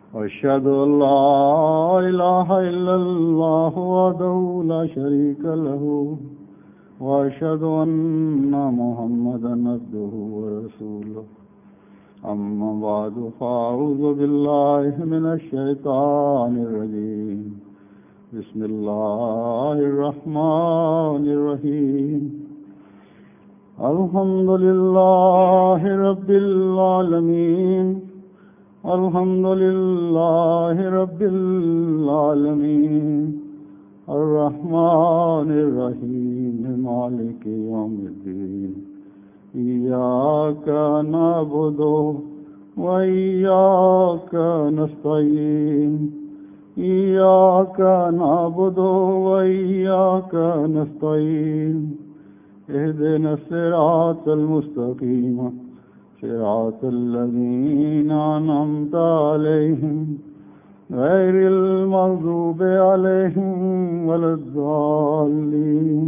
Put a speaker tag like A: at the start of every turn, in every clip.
A: وأشهد أن لا إله إلا الله وحده لا شريك له وأشهد أن محمدا عبده ورسوله أما بعد فأعوذ بالله من الشيطان الرجيم بسم الله الرحمن الرحيم الحمد لله رب العالمين الحمد لله رب العالمين الرحمن الرحيم مالك يوم الدين إياك نعبد وإياك نستعين إياك نعبد وإياك نستعين اهدنا الصراط المستقيم صراط الذين أنعمت عليهم غير المغضوب عليهم ولا الضالين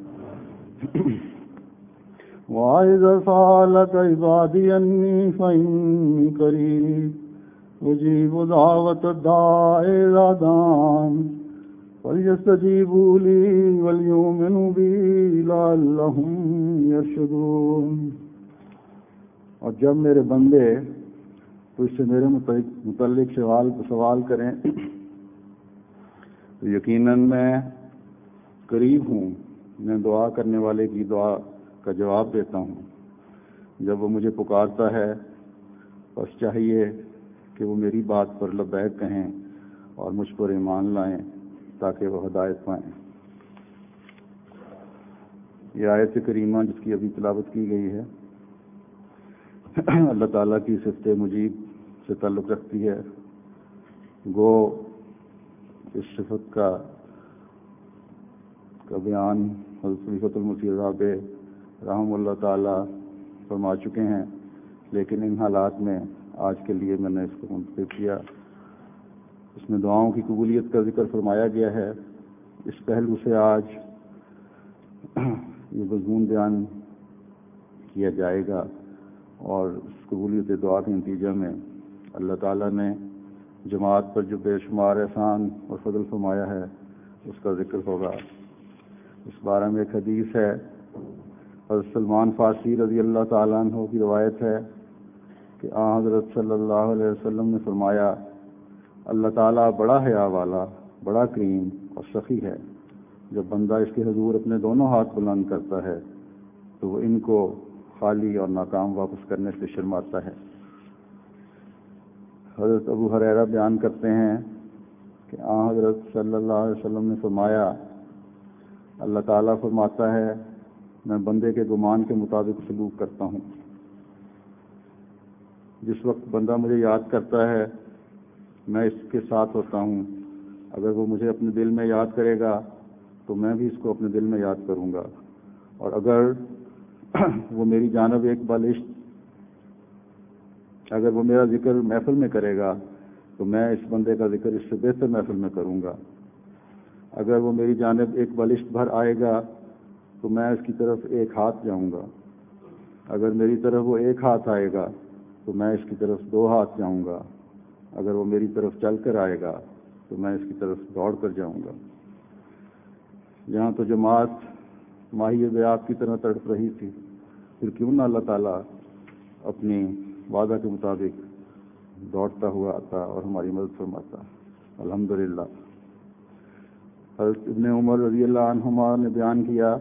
A: وإذا سألك عبادي أني فإني قريب أجيب دعوة الداع إذا دعان فليستجيبوا لي وليؤمنوا بي لعلهم يرشدون۔ اور جب میرے بندے تو اس سے میرے متعلق سوال کریں تو یقیناً میں قریب ہوں، میں دعا کرنے والے کی دعا کا جواب دیتا ہوں۔ جب وہ مجھے پکارتا ہے بس چاہیے کہ وہ میری بات پر لبیک کہیں اور مجھ پر ایمان لائیں تاکہ وہ ہدایت پائیں۔ یہ آیت کریمہ جس کی ابھی تلاوت کی گئی ہے اللہ تعالیٰ کی صفت مجیب سے تعلق رکھتی ہے۔ گو اس صفت کا بیان حضرت خلیفۃ المسیح رابع رحمہ اللہ تعالیٰ فرما چکے ہیں، لیکن ان حالات میں آج کے لیے میں نے اس کو منتخب کیا۔ اس میں دعاؤں کی قبولیت کا ذکر فرمایا گیا ہے۔ اس پہلو سے آج یہ مضمون بیان کیا جائے گا، اور اس قبولیت دعا کے نتیجہ میں اللہ تعالیٰ نے جماعت پر جو بے شمار احسان اور فضل فرمایا ہے اس کا ذکر ہوگا۔ اس بارے میں ایک حدیث ہے، حضرت سلمان فارسی رضی اللہ تعالیٰ عنہ کی روایت ہے کہ آن حضرت صلی اللہ علیہ وسلم نے فرمایا، اللہ تعالیٰ بڑا حیا والا، بڑا کریم اور سخی ہے۔ جب بندہ اس کے حضور اپنے دونوں ہاتھ بلند کرتا ہے تو وہ ان کو خالی اور ناکام واپس کرنے سے شرماتا ہے۔ حضرت ابو ہریرہ بیان کرتے ہیں کہ آن حضرت صلی اللہ علیہ وسلم نے فرمایا، اللہ تعالیٰ فرماتا ہے میں بندے کے گمان کے مطابق سلوک کرتا ہوں۔ جس وقت بندہ مجھے یاد کرتا ہے میں اس کے ساتھ ہوتا ہوں، اگر وہ مجھے اپنے دل میں یاد کرے گا تو میں بھی اس کو اپنے دل میں یاد کروں گا، اور اگر وہ میری جانب ایک بالشت اگر وہ میرا ذکر محفل میں کرے گا تو میں اس بندے کا ذکر اس سے بہتر محفل میں کروں گا، اگر وہ میری جانب ایک بالشت بھر آئے گا تو میں اس کی طرف ایک ہاتھ جاؤں گا، اگر میری طرف وہ ایک ہاتھ آئے گا تو میں اس کی طرف دو ہاتھ جاؤں گا، اگر وہ میری طرف چل کر آئے گا تو میں اس کی طرف دوڑ کر جاؤں گا۔ یہاں تو جماعت ماہی بیات کی طرح تڑپ رہی تھی، پھر کیوں نہ اللہ تعالیٰ اپنی وعدہ کے مطابق دوڑتا ہوا آتا اور ہماری مدد فرماتا۔ الحمدللہ۔ حضرت ابن عمر رضی اللہ عنہما نے بیان کیا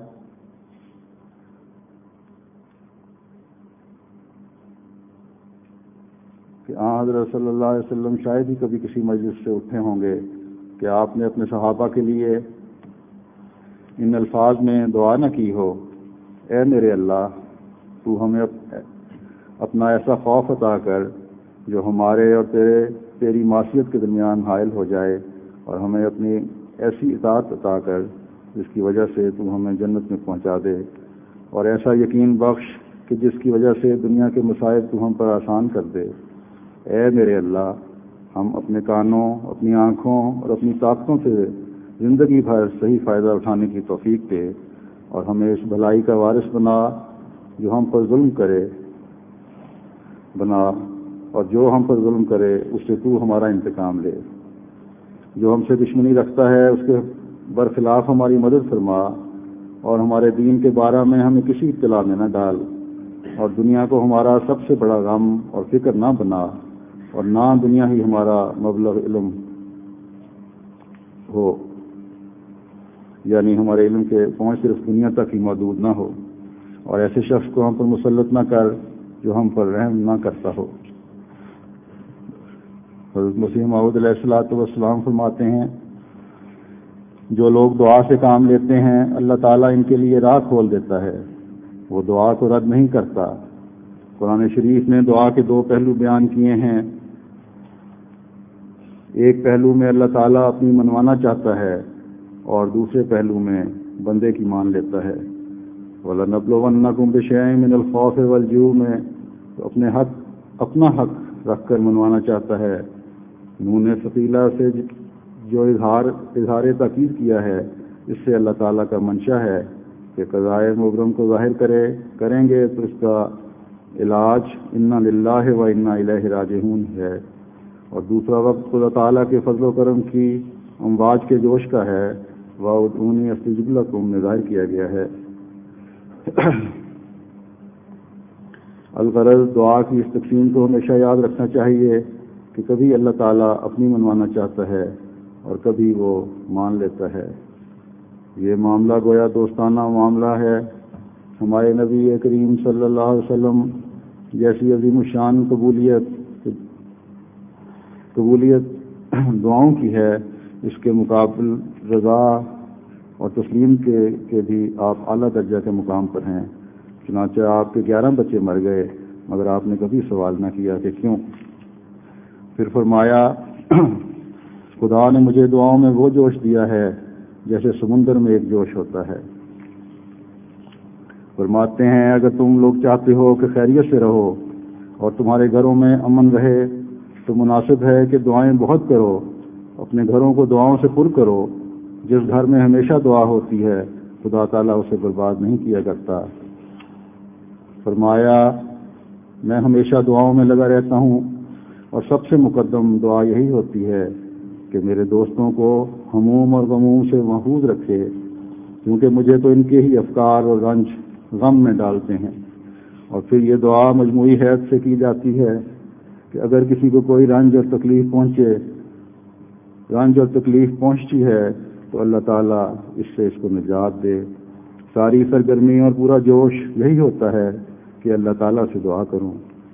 A: کہ حضرت صلی اللہ علیہ وسلم شاید ہی کبھی کسی مجلس سے اٹھے ہوں گے کہ آپ نے اپنے صحابہ کے لیے ان الفاظ میں دعا نہ کی ہو، اے میرے اللہ تو ہمیں اپنا ایسا خوف عطا کر جو ہمارے اور تیری معصیت کے درمیان حائل ہو جائے، اور ہمیں اپنی ایسی اطاعت عطا کر جس کی وجہ سے تو ہمیں جنت میں پہنچا دے، اور ایسا یقین بخش کہ جس کی وجہ سے دنیا کے مصائب تو ہم پر آسان کر دے۔ اے میرے اللہ ہم اپنے کانوں، اپنی آنکھوں اور اپنی طاقتوں سے زندگی بھر صحیح فائدہ اٹھانے کی توفیق دے، اور ہمیں اس بھلائی کا وارث بنا جو ہم پر ظلم کرے بنا، اور جو ہم پر ظلم کرے اس سے تو ہمارا انتقام لے. جو ہم سے دشمنی رکھتا ہے اس کے برخلاف ہماری مدد فرما، اور ہمارے دین کے بارے میں ہمیں کسی اطلاع میں نہ ڈال، اور دنیا کو ہمارا سب سے بڑا غم اور فکر نہ بنا، اور نہ دنیا ہی ہمارا مبلغ علم ہو، یعنی ہمارے علم کے پہنچ صرف دنیا تک ہی محدود نہ ہو، اور ایسے شخص کو ہم پر مسلط نہ کر جو ہم پر رحم نہ کرتا ہو. حضرت مسیح موعود علیہ الصلوۃ والسلام فرماتے ہیں جو لوگ دعا سے کام لیتے ہیں اللہ تعالیٰ ان کے لیے راہ کھول دیتا ہے، وہ دعا کو رد نہیں کرتا. قرآن شریف نے دعا کے دو پہلو بیان کیے ہیں. ایک پہلو میں اللہ تعالیٰ اپنی منوانا چاہتا ہے اور دوسرے پہلو میں بندے کی مان لیتا ہے. وَلَنَبْلُوَنَّكُمْ بِشَيْءٍ مِّنَ الْخَوْفِ وَالْجُوعِ میں تو اپنا حق رکھ کر منوانا چاہتا ہے. نون ثقیلہ سے جو اظہار تاکید کیا ہے اس سے اللہ تعالیٰ کا منشا ہے کہ قضائے مبرم کو ظاہر کریں گے تو اس کا علاج انا للہ و انا الیہ راجعون ہے. اور دوسرا وقت خدا تعالیٰ کے فضل و کرم کی امواج کے جوش کا ہے، وَادْعُونِی اسْتَجِبْ لَکُم میں ظاہر کیا گیا ہے. الغرض دعا کی اس تقسیم کو ہمیشہ یاد رکھنا چاہیے کہ کبھی اللہ تعالیٰ اپنی منوانا چاہتا ہے اور کبھی وہ مان لیتا ہے. یہ معاملہ گویا دوستانہ معاملہ ہے. ہمارے نبی کریم صلی اللہ علیہ وسلم جیسی عظیم الشان قبولیت دعاؤں کی ہے، اس کے مقابل رضا اور تسلیم کے بھی آپ اعلیٰ درجہ کے مقام پر ہیں. چنانچہ آپ کے 11 بچے مر گئے مگر آپ نے کبھی سوال نہ کیا کہ کیوں. پھر فرمایا خدا نے مجھے دعاؤں میں وہ جوش دیا ہے جیسے سمندر میں ایک جوش ہوتا ہے. فرماتے ہیں اگر تم لوگ چاہتے ہو کہ خیریت سے رہو اور تمہارے گھروں میں امن رہے تو مناسب ہے کہ دعائیں بہت کرو، اپنے گھروں کو دعاؤں سے پر کرو. جس گھر میں ہمیشہ دعا ہوتی ہے خدا تعالیٰ اسے برباد نہیں کیا کرتا. فرمایا میں ہمیشہ دعاؤں میں لگا رہتا ہوں اور سب سے مقدم دعا یہی ہوتی ہے کہ میرے دوستوں کو ہموم اور غموم سے محفوظ رکھے، کیونکہ مجھے تو ان کے ہی افکار اور رنج غم میں ڈالتے ہیں. اور پھر یہ دعا مجموعی حیث سے کی جاتی ہے کہ اگر کسی کو کوئی رنج اور تکلیف پہنچتی ہے تو اللہ تعالیٰ اس سے اس کو نجات دے. ساری سرگرمی اور پورا جوش یہی ہوتا ہے کہ اللہ تعالیٰ سے دعا کروں.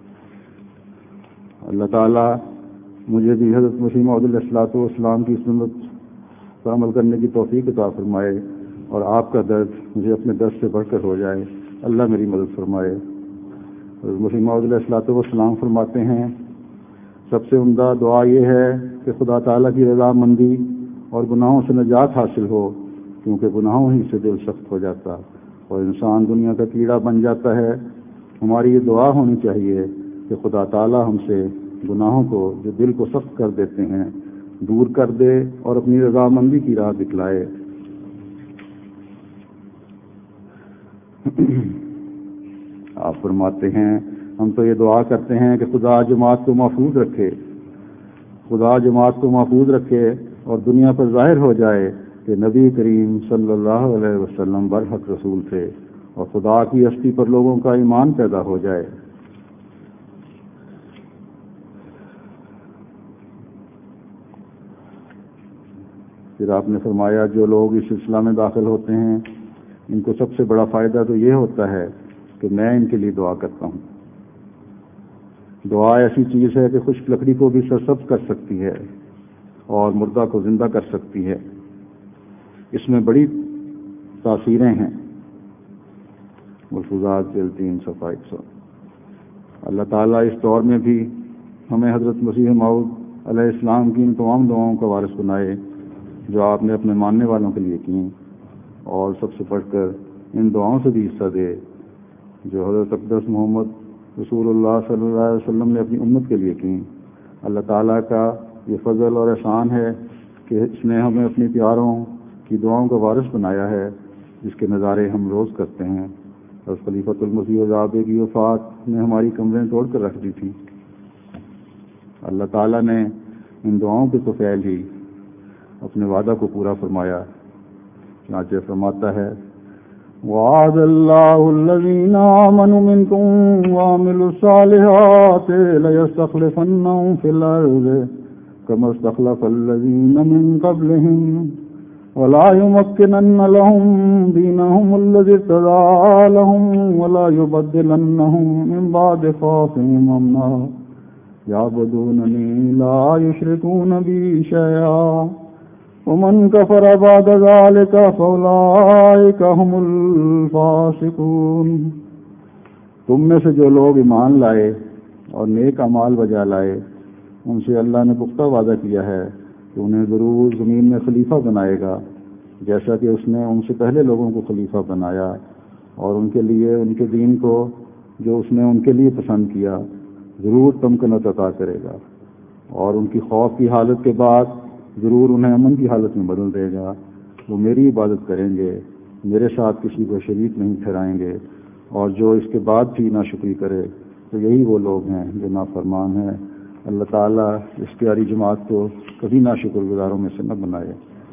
A: اللہ تعالیٰ مجھے بھی حضرت مسیح موعود علیہ الصلوۃ والسلام کی سنت پر عمل کرنے کی توفیق عطا فرمائے اور آپ کا درد مجھے اپنے درد سے بڑھ کر ہو جائے. اللہ میری مدد فرمائے. حضرت مسیح موعود علیہ الصلوۃ والسلام فرماتے ہیں سب سے عمدہ دعا یہ ہے کہ خدا تعالیٰ کی رضا مندی اور گناہوں سے نجات حاصل ہو، کیونکہ گناہوں ہی سے دل سخت ہو جاتا اور انسان دنیا کا کیڑا بن جاتا ہے. ہماری یہ دعا ہونی چاہیے کہ خدا تعالیٰ ہم سے گناہوں کو جو دل کو سخت کر دیتے ہیں دور کر دے اور اپنی رضامندی کی راہ دکھلائے. آپ فرماتے ہیں ہم تو یہ دعا کرتے ہیں کہ خدا جماعت کو محفوظ رکھے اور دنیا پر ظاہر ہو جائے کہ نبی کریم صلی اللہ علیہ وسلم برحق رسول تھے اور خدا کی ہستی پر لوگوں کا ایمان پیدا ہو جائے. پھر آپ نے فرمایا جو لوگ اس سلسلہ میں داخل ہوتے ہیں ان کو سب سے بڑا فائدہ تو یہ ہوتا ہے کہ میں ان کے لیے دعا کرتا ہوں. دعا ایسی چیز ہے کہ خشک لکڑی کو بھی سرسبز کر سکتی ہے اور مردہ کو زندہ کر سکتی ہے. اس میں بڑی تاثیریں ہیں. ملفوظات جلد 3 صفحہ 100. اللہ تعالیٰ اس دور میں بھی ہمیں حضرت مسیح موعود علیہ السلام کی ان تمام دعاؤں کا وارث بنائے جو آپ نے اپنے ماننے والوں کے لیے کیں، اور سب سے بڑھ کر ان دعاؤں سے بھی حصہ دے جو حضرت اقدس محمد رسول اللہ صلی اللہ علیہ وسلم نے اپنی امت کے لیے کیں. اللہ تعالیٰ کا یہ فضل اور احسان ہے کہ اس نے ہمیں اپنی پیاروں کی دعاؤں کا وارث بنایا ہے جس کے نظارے ہم روز کرتے ہیں. اور خلیفۃ المسیح الرابع کی وفات نے ہماری کمریں توڑ کر رکھ دی تھیں. اللہ تعالیٰ نے ان دعاؤں کے تو فعل ہی اپنے وعدہ کو پورا فرمایا. چنانچہ فرماتا ہے وعد اللہ الذین آمنوا منکم وعملوا الصالحات لیستخلفنہم فی الارض کما استخلف الذین من قبلہم ولا يمكنن لهم دينهم الذي ارتضى لهم ولا يبدلنهم من بعد خوفهم امنا يعبدونني لا يشركون بي شيئا ومن كفر بعد ذلك فأولئك هم الفاسقون. تم میں سے جو لوگ ایمان لائے اور نیک اعمال بجا لائے ان سے اللہ نے پختہ وعدہ کیا ہے کہ انہیں ضرور زمین میں خلیفہ بنائے گا جیسا کہ اس نے ان سے پہلے لوگوں کو خلیفہ بنایا اور ان کے لیے ان کے دین کو جو اس نے ان کے لیے پسند کیا ضرور تمکنت عطا کرے گا اور ان کی خوف کی حالت کے بعد ضرور انہیں امن کی حالت میں بدل دے گا. وہ میری عبادت کریں گے میرے ساتھ کسی کو شریک نہیں ٹھہرائیں گے اور جو اس کے بعد بھی ناشکری کرے تو یہی وہ لوگ ہیں جو نافرمان ہیں. اللہ تعالیٰ اس پیاری جماعت کو کبھی ناشکر گزاروں میں سے نہ بنائے.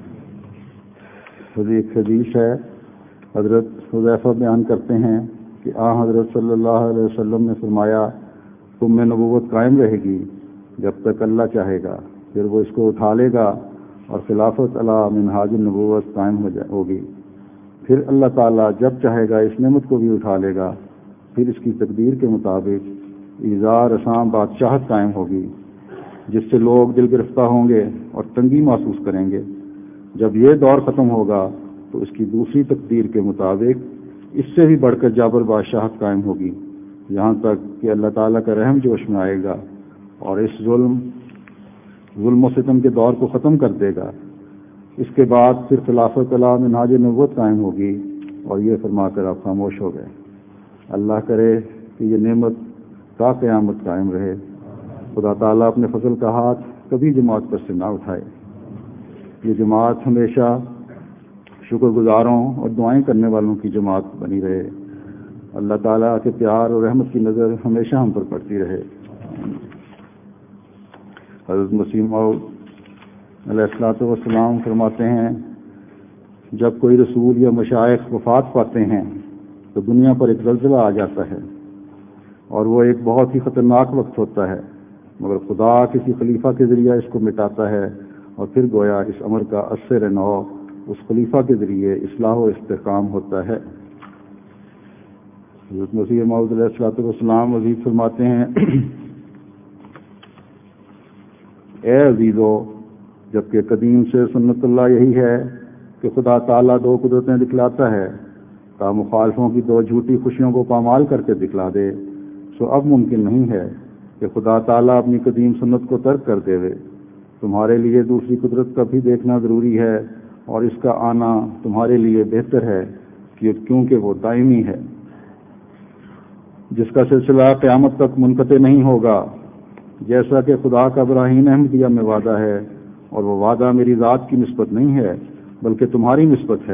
A: ایک حدیث ہے حضرت حذیفہ بیان کرتے ہیں کہ حضرت صلی اللہ علیہ وسلم نے فرمایا تم میں نبوت قائم رہے گی جب تک اللہ چاہے گا پھر وہ اس کو اٹھا لے گا اور خلافت علی منہاج النبوت قائم ہوگی. پھر اللہ تعالیٰ جب چاہے گا اس نعمت کو بھی اٹھا لے گا پھر اس کی تقدیر کے مطابق ایزار اسام بادشاہت قائم ہوگی جس سے لوگ دل گرفتہ ہوں گے اور تنگی محسوس کریں گے. جب یہ دور ختم ہوگا تو اس کی دوسری تقدیر کے مطابق اس سے بھی بڑھ کر جابر بادشاہت قائم ہوگی یہاں تک کہ اللہ تعالیٰ کا رحم جوش میں آئے گا اور اس ظلم و ستم کے دور کو ختم کر دے گا. اس کے بعد پھر خلافت علی منہاج نبوت قائم ہوگی اور یہ فرما کر آپ خاموش ہو گئے. اللہ کرے کہ یہ نعمت تا قیامت قائم رہے. خدا تعالیٰ اپنے فضل کا ہاتھ کبھی جماعت پر سے نہ اٹھائے. یہ جماعت ہمیشہ شکر گزاروں اور دعائیں کرنے والوں کی جماعت بنی رہے. اللہ تعالیٰ کے پیار اور رحمت کی نظر ہمیشہ ہم پر پڑتی رہے. حضرت مسیح موعود علیہ الصلوۃ والسلام فرماتے ہیں جب کوئی رسول یا مشائخ وفات پاتے ہیں تو دنیا پر ایک زلزلہ آ جاتا ہے اور وہ ایک بہت ہی خطرناک وقت ہوتا ہے مگر خدا کسی خلیفہ کے ذریعہ اس کو مٹاتا ہے اور پھر گویا اس امر کا اثر نو اس خلیفہ کے ذریعے اصلاح و استحکام ہوتا ہے. حضرت مسیح موعود علیہ الصلوۃ والسلام مزید فرماتے ہیں اے عزیزو جبکہ قدیم سے سنت اللہ یہی ہے کہ خدا تعالیٰ دو قدرتیں دکھلاتا ہے تا مخالفوں کی دو جھوٹی خوشیوں کو پامال کر کے دکھلا دے سو اب ممکن نہیں ہے کہ خدا تعالیٰ اپنی قدیم سنت کو ترک کر دے. تمہارے لیے دوسری قدرت کا بھی دیکھنا ضروری ہے اور اس کا آنا تمہارے لیے بہتر ہے کیونکہ وہ دائمی ہے جس کا سلسلہ قیامت تک منقطع نہیں ہوگا جیسا کہ خدا کا براہیم احمدیہ میں وعدہ ہے اور وہ وعدہ میری ذات کی نسبت نہیں ہے بلکہ تمہاری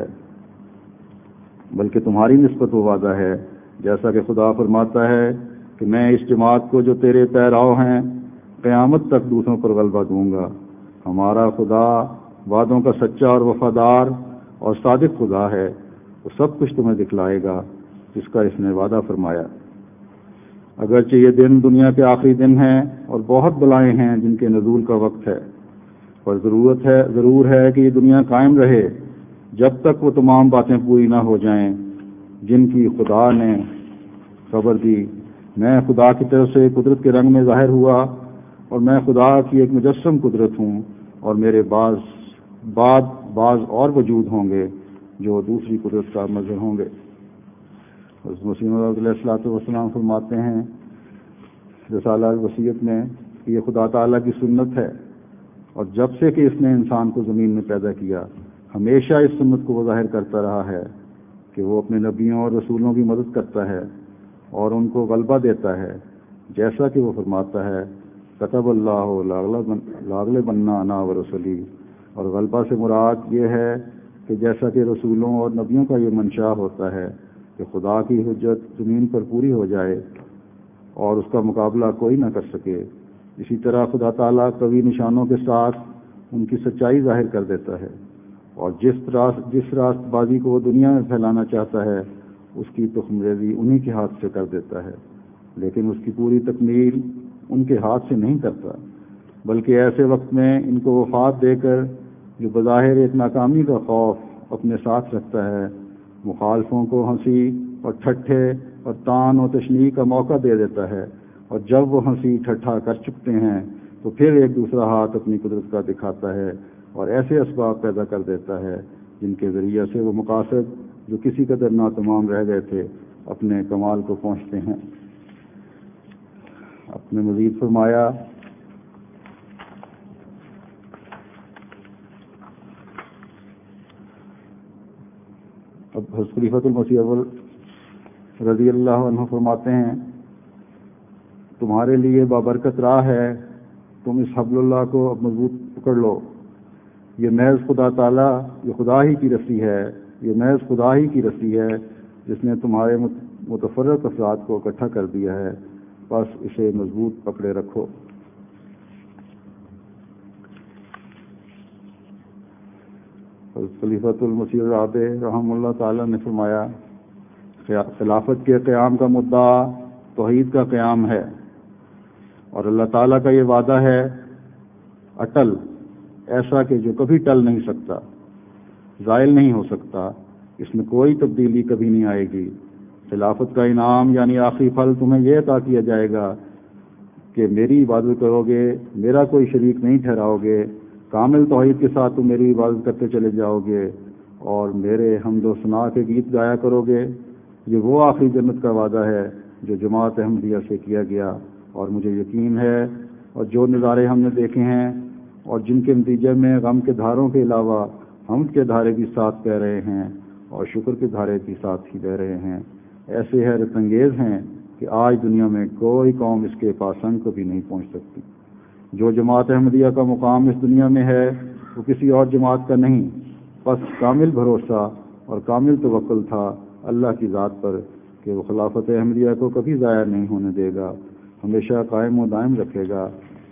A: نسبت وہ وعدہ ہے جیسا کہ خدا فرماتا ہے کہ میں اس جماعت کو جو تیرے پیراؤ ہیں قیامت تک دوسروں پر غلبہ دوں گا. ہمارا خدا وعدوں کا سچا اور وفادار اور صادق خدا ہے. وہ سب کچھ تمہیں دکھلائے گا جس کا اس نے وعدہ فرمایا. اگرچہ یہ دن دنیا کے آخری دن ہیں اور بہت بلائیں ہیں جن کے نزول کا وقت ہے پر ضرور ہے کہ یہ دنیا قائم رہے جب تک وہ تمام باتیں پوری نہ ہو جائیں جن کی خدا نے خبر دی. میں خدا کی طرف سے قدرت کے رنگ میں ظاہر ہوا اور میں خدا کی ایک مجسم قدرت ہوں اور میرے بعض اور وجود ہوں گے جو دوسری قدرت کا مظہر ہوں گے. حضرت مسیح موعود علیہ الصلوۃ والسلام فرماتے ہیں رسالہ الوصیت میں کہ یہ خدا تعالیٰ کی سنت ہے اور جب سے کہ اس نے انسان کو زمین میں پیدا کیا ہمیشہ اس سنت کو وہ ظاہر کرتا رہا ہے کہ وہ اپنے نبیوں اور رسولوں کی مدد کرتا ہے اور ان کو غلبہ دیتا ہے جیسا کہ وہ فرماتا ہے کتب اللہ لاغلبن انا ورسلی. اور غلبہ سے مراد یہ ہے کہ جیسا کہ رسولوں اور نبیوں کا یہ منشا ہوتا ہے کہ خدا کی حجت زمین پر پوری ہو جائے اور اس کا مقابلہ کوئی نہ کر سکے اسی طرح خدا تعالیٰ قوی نشانوں کے ساتھ ان کی سچائی ظاہر کر دیتا ہے، اور جس راست بازی کو وہ دنیا میں پھیلانا چاہتا ہے اس کی تخم ریزی انہی کے ہاتھ سے کر دیتا ہے، لیکن اس کی پوری تکمیل ان کے ہاتھ سے نہیں کرتا، بلکہ ایسے وقت میں ان کو وفات دے کر جو بظاہر ایک ناکامی کا خوف اپنے ساتھ رکھتا ہے، مخالفوں کو ہنسی اور ٹھٹھے اور تان و تشنیع کا موقع دے دیتا ہے، اور جب وہ ہنسی ٹھٹھا کر چکتے ہیں تو پھر ایک دوسرا ہاتھ اپنی قدرت کا دکھاتا ہے اور ایسے اسباب پیدا کر دیتا ہے جن کے ذریعے سے وہ مقاصد جو کسی قدر ناتمام رہ گئے تھے اپنے کمال کو پہنچتے ہیں۔ اپنے مزید فرمایا اب حضرت خلیفۃ المسیح اول رضی اللہ عنہ فرماتے ہیں، تمہارے لیے بابرکت راہ ہے، تم اس حبل اللہ کو اب مضبوط پکڑ لو، یہ محض خدا تعالیٰ، یہ خدا ہی کی رسی ہے، یہ محض خدا ہی کی رسی ہے جس نے تمہارے متفرق افراد کو اکٹھا کر دیا ہے، بس اسے مضبوط پکڑے رکھو۔ خلیفۃ المسیح الرابع رحمہ اللہ تعالیٰ نے فرمایا، خلافت کے قیام کا مدعا توحید کا قیام ہے، اور اللہ تعالیٰ کا یہ وعدہ ہے اٹل، ایسا کہ جو کبھی ٹل نہیں سکتا، زائل نہیں ہو سکتا، اس میں کوئی تبدیلی کبھی نہیں آئے گی۔ خلافت کا انعام یعنی آخری پھل تمہیں یہ عطا کیا جائے گا کہ میری عبادت کرو گے، میرا کوئی شریک نہیں ٹھہراؤ گے، کامل توحید کے ساتھ تم میری عبادت کرتے چلے جاؤ گے اور میرے حمد و ثنا کے گیت گایا کرو گے۔ یہ وہ آخری جنت کا وعدہ ہے جو جماعت احمدیہ سے کیا گیا، اور مجھے یقین ہے اور جو نظارے ہم نے دیکھے ہیں اور جن کے نتیجے میں غم کے دھاروں کے علاوہ حمد کے دھارے بھی ساتھ بہ رہے ہیں اور شکر کے دھارے بھی ساتھ ہی بہ رہے ہیں، ایسے حیرت انگیز ہیں کہ آج دنیا میں کوئی قوم اس کے پاسنگ کو بھی نہیں پہنچ سکتی۔ جو جماعت احمدیہ کا مقام اس دنیا میں ہے وہ کسی اور جماعت کا نہیں، بس کامل بھروسہ اور کامل توکل تھا اللہ کی ذات پر کہ وہ خلافت احمدیہ کو کبھی ضائع نہیں ہونے دے گا، ہمیشہ قائم و دائم رکھے گا۔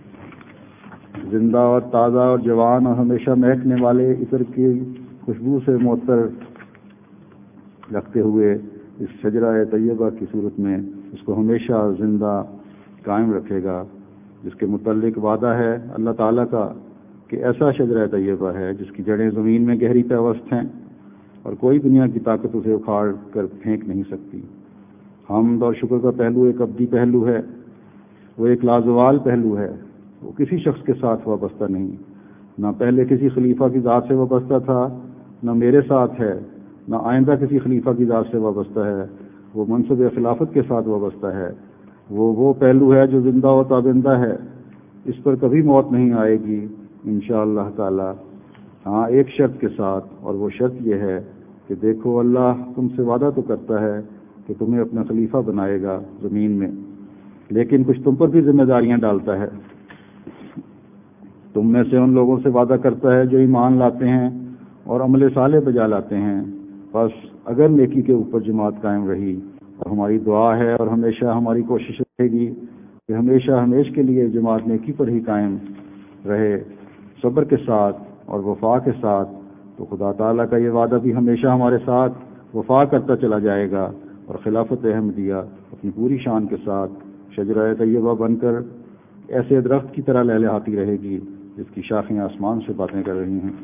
A: زندہ اور تازہ اور جوان اور ہمیشہ مہکنے والے عطر کی خوشبو سے معطر رکھتے ہوئے اس شجرہ طیبہ کی صورت میں اس کو ہمیشہ زندہ قائم رکھے گا، جس کے متعلق وعدہ ہے اللہ تعالیٰ کا کہ ایسا شجرہ طیبہ ہے جس کی جڑیں زمین میں گہری پیوست ہیں اور کوئی دنیا کی طاقت اسے اکھاڑ کر پھینک نہیں سکتی۔ حمد اور شکر کا پہلو ایک ابدی پہلو ہے، وہ ایک لازوال پہلو ہے، وہ کسی شخص کے ساتھ وابستہ نہیں، نہ پہلے کسی خلیفہ کی ذات سے وابستہ تھا، نہ میرے ساتھ ہے، نہ آئندہ کسی خلیفہ کی ذات سے وابستہ ہے، وہ منصب خلافت کے ساتھ وابستہ ہے، وہ پہلو ہے جو زندہ و تابندہ ہے، اس پر کبھی موت نہیں آئے گی انشاءاللہ تعالی۔ ہاں ایک شرط کے ساتھ، اور وہ شرط یہ ہے کہ دیکھو اللہ تم سے وعدہ تو کرتا ہے کہ تمہیں اپنا خلیفہ بنائے گا زمین میں، لیکن کچھ تم پر بھی ذمہ داریاں ڈالتا ہے۔ تم میں سے ان لوگوں سے وعدہ کرتا ہے جو ایمان لاتے ہیں اور عمل صالح بجا لاتے ہیں، بس اگر نیکی کے اوپر جماعت قائم رہی، اور ہماری دعا ہے اور ہمیشہ ہماری کوشش رہے گی کہ ہمیشہ ہمیش کے لیے جماعت نیکی پر ہی قائم رہے، صبر کے ساتھ اور وفا کے ساتھ، تو خدا تعالیٰ کا یہ وعدہ بھی ہمیشہ ہمارے ساتھ وفا کرتا چلا جائے گا، اور خلافت احمدیہ اپنی پوری شان کے ساتھ شجرہ طیبہ بن کر ایسے درخت کی طرح لہلہاتی رہے گی جس کی شاخیں آسمان سے باتیں کر رہی ہیں۔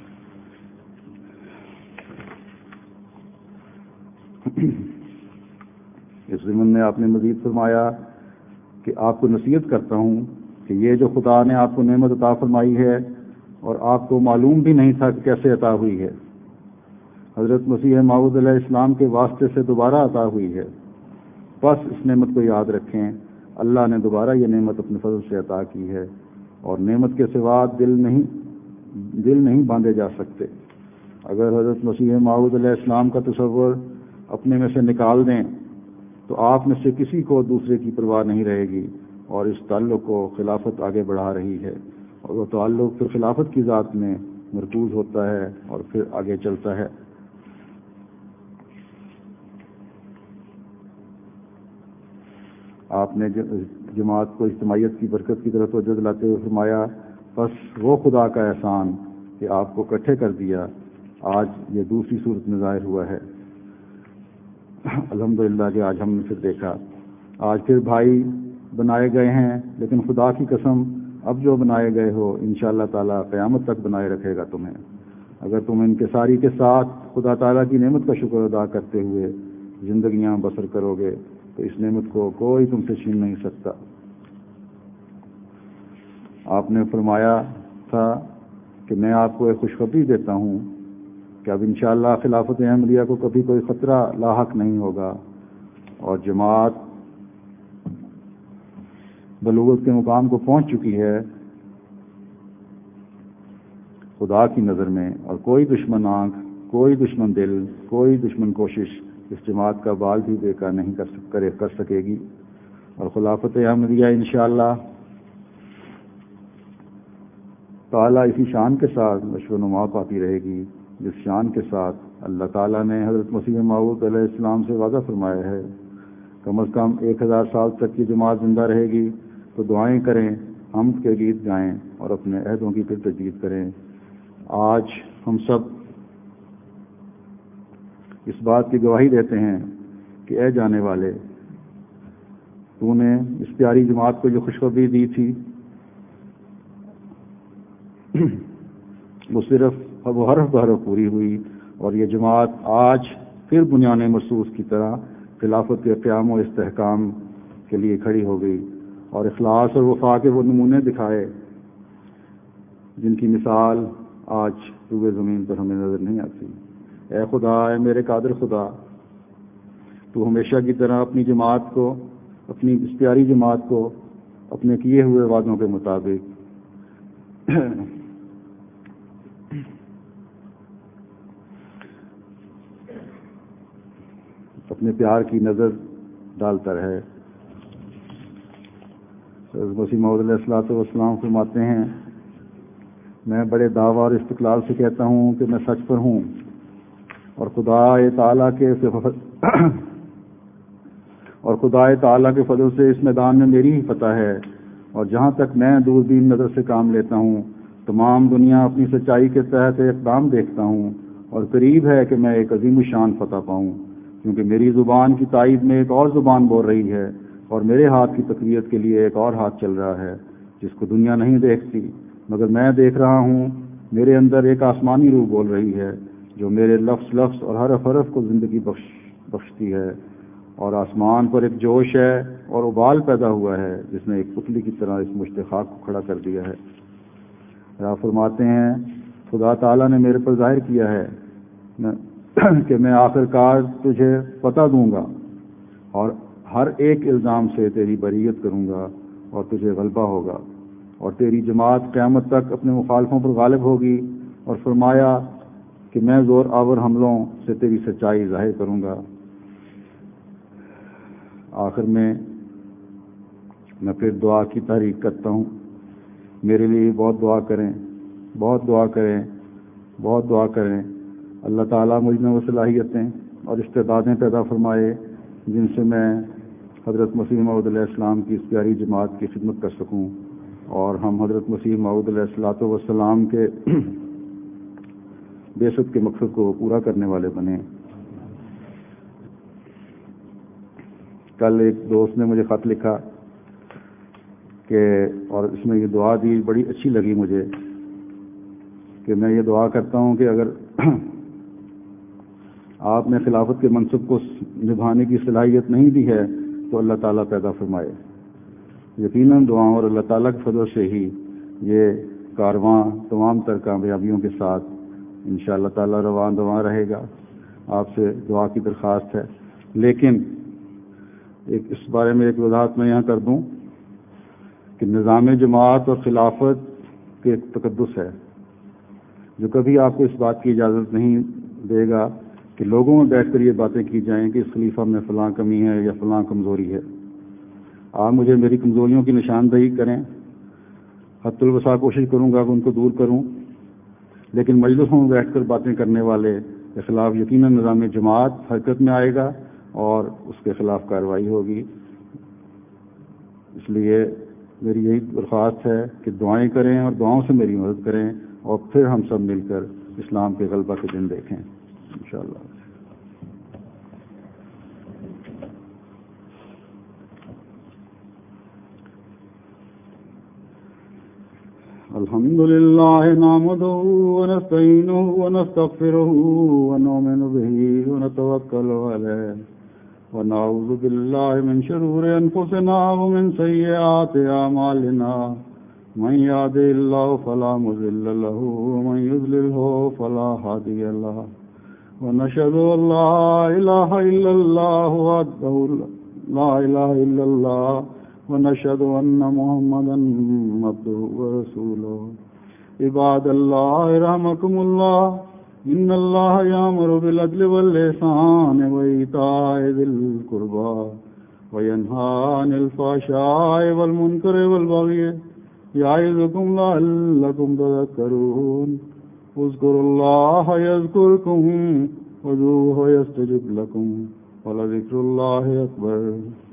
A: اس ضمن میں آپ نے مزید فرمایا کہ آپ کو نصیحت کرتا ہوں کہ یہ جو خدا نے آپ کو نعمت عطا فرمائی ہے اور آپ کو معلوم بھی نہیں تھا کہ کیسے عطا ہوئی ہے، حضرت مسیح موعود علیہ السلام کے واسطے سے دوبارہ عطا ہوئی ہے، بس اس نعمت کو یاد رکھیں، اللہ نے دوبارہ یہ نعمت اپنے فضل سے عطا کی ہے، اور نعمت کے سوا دل نہیں باندھے جا سکتے۔ اگر حضرت مسیح موعود علیہ السلام کا تصور اپنے میں سے نکال دیں تو آپ میں سے کسی کو دوسرے کی پرواہ نہیں رہے گی، اور اس تعلق کو خلافت آگے بڑھا رہی ہے، اور وہ تعلق پھر خلافت کی ذات میں مرکوز ہوتا ہے اور پھر آگے چلتا ہے۔ آپ نے جماعت کو اجتماعیت کی برکت کی طرف توجہ دلاتے ہوئے فرمایا بس وہ خدا کا احسان کہ آپ کو اکٹھے کر دیا، آج یہ دوسری صورت میں ظاہر ہوا ہے۔ الحمدللہ کہ آج ہم نے پھر دیکھا، آج پھر بھائی بنائے گئے ہیں، لیکن خدا کی قسم اب جو بنائے گئے ہو انشاءاللہ تعالیٰ قیامت تک بنائے رکھے گا تمہیں۔ اگر تم انکساری کے ساتھ خدا تعالیٰ کی نعمت کا شکر ادا کرتے ہوئے زندگیاں بسر کرو گے تو اس نعمت کو کوئی تم سے چھین نہیں سکتا۔ آپ نے فرمایا تھا کہ میں آپ کو ایک خوشخبری دیتا ہوں کہ اب انشاءاللہ خلافت احمدیہ کو کبھی کوئی خطرہ لاحق نہیں ہوگا، اور جماعت بلوغت کے مقام کو پہنچ چکی ہے خدا کی نظر میں، اور کوئی دشمن آنکھ، کوئی دشمن دل، کوئی دشمن کوشش اس جماعت کا بال بھی بیکار نہیں کر سکے گی، اور خلافت احمدیہ انشاءاللہ تعالیٰ اسی شان کے ساتھ نشو و نما پاتی رہے گی جس شان کے ساتھ اللہ تعالیٰ نے حضرت مسیح موعود علیہ السلام سے وعدہ فرمایا ہے۔ کم از کم 1000 سال تک کی جماعت زندہ رہے گی تو دعائیں کریں، حمد کے گیت گائیں اور اپنے عہدوں کی پھر تجدید کریں۔ آج ہم سب اس بات کی گواہی دیتے ہیں کہ اے جانے والے، تو نے اس پیاری جماعت کو جو خوشخبری دی تھی وہ صرف وہ حرف بحرف پوری ہوئی، اور یہ جماعت آج پھر بنیان مرصوص کی طرح خلافت کے قیام و استحکام کے لیے کھڑی ہو گئی، اور اخلاص اور وفا کے وہ نمونے دکھائے جن کی مثال آج روئے زمین پر ہمیں نظر نہیں آتی۔ اے خدا، اے میرے قادر خدا، تو ہمیشہ کی طرح اپنی جماعت کو، اپنی اس پیاری جماعت کو اپنے کیے ہوئے وعدوں کے مطابق اپنے پیار کی نظر ڈالتا رہے۔ حضرت مسیح موعود علیہ السلام فرماتے ہیں، میں بڑے دعویٰ اور استقلال سے کہتا ہوں کہ میں سچ پر ہوں، اور خدا تعالیٰ کے فضل سے اس میدان میں میری ہی فتح ہے، اور جہاں تک میں دوربین نظر سے کام لیتا ہوں تمام دنیا اپنی سچائی کے تحت اقدام دیکھتا ہوں، اور قریب ہے کہ میں ایک عظیم الشان فتح پاؤں، کیونکہ میری زبان کی تائید میں ایک اور زبان بول رہی ہے، اور میرے ہاتھ کی تقویت کے لیے ایک اور ہاتھ چل رہا ہے جس کو دنیا نہیں دیکھتی مگر میں دیکھ رہا ہوں۔ میرے اندر ایک آسمانی روح بول رہی ہے جو میرے لفظ اور حرف کو زندگی بخشتی ہے، اور آسمان پر ایک جوش ہے اور ابال پیدا ہوا ہے جس نے ایک پتلی کی طرح اس مشت خاک کو کھڑا کر دیا ہے۔ آپ فرماتے ہیں، خدا تعالیٰ نے میرے پر ظاہر کیا ہے کہ میں آخر کار تجھے پتہ دوں گا، اور ہر ایک الزام سے تیری بریت کروں گا، اور تجھے غلبہ ہوگا، اور تیری جماعت قیامت تک اپنے مخالفوں پر غالب ہوگی، اور فرمایا کہ میں زور آور حملوں سے تیری سچائی ظاہر کروں گا۔ آخر میں پھر دعا کی تحریک کرتا ہوں، میرے لیے بہت دعا کریں، بہت دعا کریں، بہت دعا کریں۔ اللہ تعالیٰ مجھ میں وہ صلاحیتیں اور استعدادیں پیدا فرمائے جن سے میں حضرت مسیح موعود علیہ السلام کی اس پیاری جماعت کی خدمت کر سکوں، اور ہم حضرت مسیح موعود علیہ السلام کے بعثت کے مقصد کو پورا کرنے والے بنیں۔ کل ایک دوست نے مجھے خط لکھا اور اس میں یہ دعا دی، بڑی اچھی لگی مجھے، کہ میں یہ دعا کرتا ہوں کہ اگر آپ نے خلافت کے منصب کو نبھانے کی صلاحیت نہیں دی ہے تو اللہ تعالیٰ پیدا فرمائے۔ یقیناً دعاؤں اور اللہ تعالیٰ کے فضل سے ہی یہ کارواں تمام تر کامیابیوں کے ساتھ انشاءاللہ تعالیٰ رواں دواں رہے گا۔ آپ سے دعا کی درخواست ہے، لیکن اس بارے میں ایک وضاحت میں یہاں کر دوں کہ نظام جماعت اور خلافت کے ایک تقدس ہے جو کبھی آپ کو اس بات کی اجازت نہیں دے گا کہ لوگوں میں بیٹھ کر یہ باتیں کی جائیں کہ اس خلیفہ میں فلاں کمی ہے یا فلاں کمزوری ہے۔ آپ مجھے میری کمزوریوں کی نشاندہی کریں، حد الوسع کوشش کروں گا کہ ان کو دور کروں، لیکن مجلسوں میں بیٹھ کر باتیں کرنے والے کے خلاف یقیناً نظام جماعت حرکت میں آئے گا اور اس کے خلاف کارروائی ہوگی۔ اس لیے میری یہی درخواست ہے کہ دعائیں کریں اور دعاؤں سے میری مدد کریں، اور پھر ہم سب مل کر اسلام کے غلبہ کے دن دیکھیں انشاءاللہ۔ الحمد لله نحمده ونستعينه ونستغفره ونؤمن به ونتوكل عليه ونعوذ بالله من شرور أنفسنا ومن سيئات أعمالنا من يهده الله فلا مضل له ومن يضلله فلا هادي له ونشهد أن لا إله إلا الله وحده لا إله إلا الله ونشهد أن محمدا عبده ورسوله عباد الله رحمكم الله إن الله يأمر بالعدل والإحسان وإيتاء ذي القربى وينهى عن الفحشاء والمنكر والبغي يعظكم لعلكم تذكرون اذكروا الله يذكركم وادعوه يستجب لكم ولذكر الله أكبر